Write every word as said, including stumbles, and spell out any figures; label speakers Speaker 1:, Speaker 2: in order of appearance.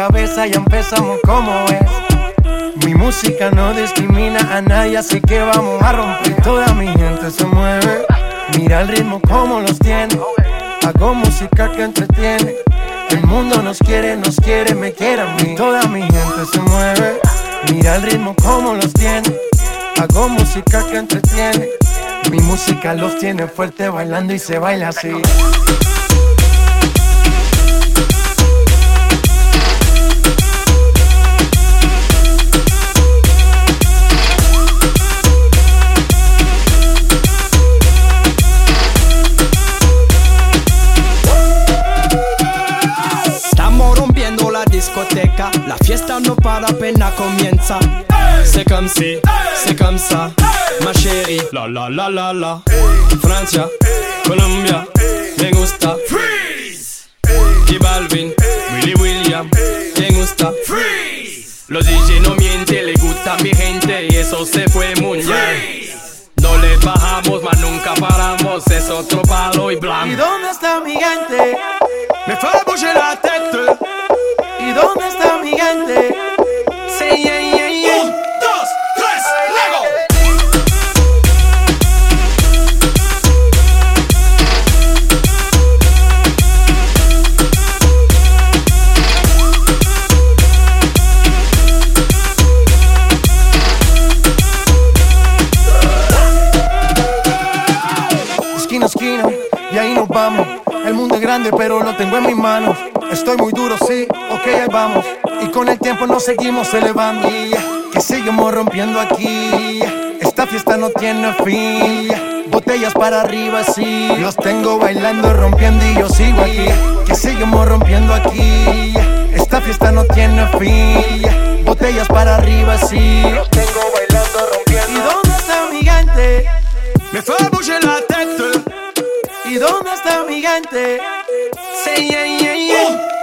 Speaker 1: cabeza, ya empezamos como es. Mi música no discrimina a nadie, así que vamos a romper. Toda mi gente se mueve, mira el ritmo como los tiene. Hago música que entretiene. El mundo nos quiere, nos quiere, me quiere a mí. Toda mi gente se mueve, mira el ritmo como los tiene. Hago música que entretiene. Mi música los tiene fuerte bailando y se baila así.
Speaker 2: Discoteca, la fiesta no para, apenas comienza. C'est comme si, c'est comme ça, ma chérie. La la la la la. Francia, Colombia, me gusta. Freeze. Y Balvin, Willy William, me gusta. Freeze. Los D J no mienten, le gusta a mi gente y eso se fue muy bien. No le bajamos, mas nunca paramos, es otro palo y blanco.
Speaker 1: ¿Y dónde está mi gente?
Speaker 2: Me fait bouger la tête.
Speaker 1: ¿Y dónde está mi gente?
Speaker 2: Sí, yeah, yeah, yeah. Un, dos, tres, Lego.
Speaker 1: Esquina, esquina, y ahí nos vamos. El mundo es grande, pero lo tengo en mis manos. Estoy muy duro, sí, ok, ahí vamos. Y con el tiempo nos seguimos elevando. Que seguimos rompiendo aquí. Esta fiesta no tiene fin. Botellas para arriba, sí. Los tengo bailando, rompiendo y yo sigo aquí. Que seguimos rompiendo aquí. Esta fiesta no tiene fin. Botellas para arriba, sí. Los tengo bailando, rompiendo. ¿Y dónde está mi gente?
Speaker 2: Me fait bouger la tête.
Speaker 1: ¿Y dónde está mi gente?
Speaker 2: Sí, yeah, yeah, yeah.